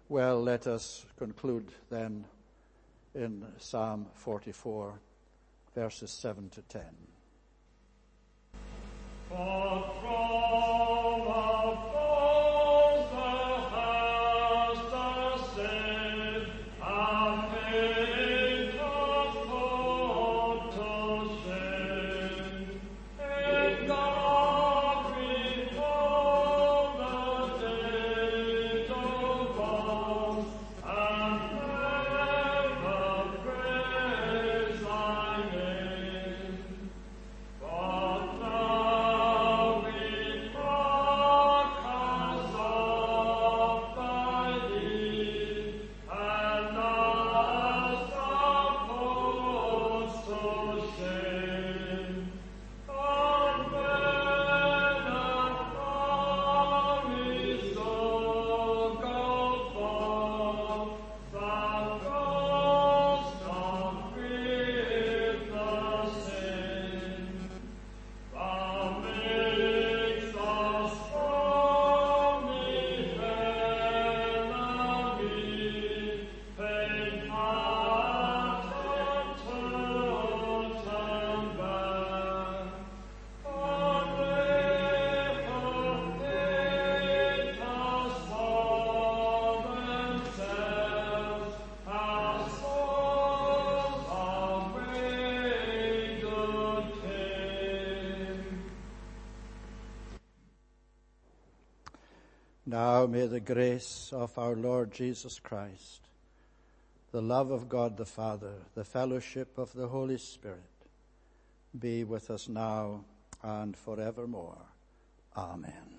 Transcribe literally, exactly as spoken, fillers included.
Well, let us conclude then in Psalm forty-four, verses seven to ten. For from above thou hast ascended, and made us put to shame. In God we hold the day to boast, and ever praise thy name. But now we mock us of thy deed, and us thou putst to shame. And when a promise so go forth, thou goest on with the same. Thou makest us stormy enemy, faint-hearted to turn back. And therefore hate us for themselves, as souls away do take. Now may the grace of our Lord Jesus Christ, the love of God the Father, the fellowship of the Holy Spirit be with us now and forevermore. Amen.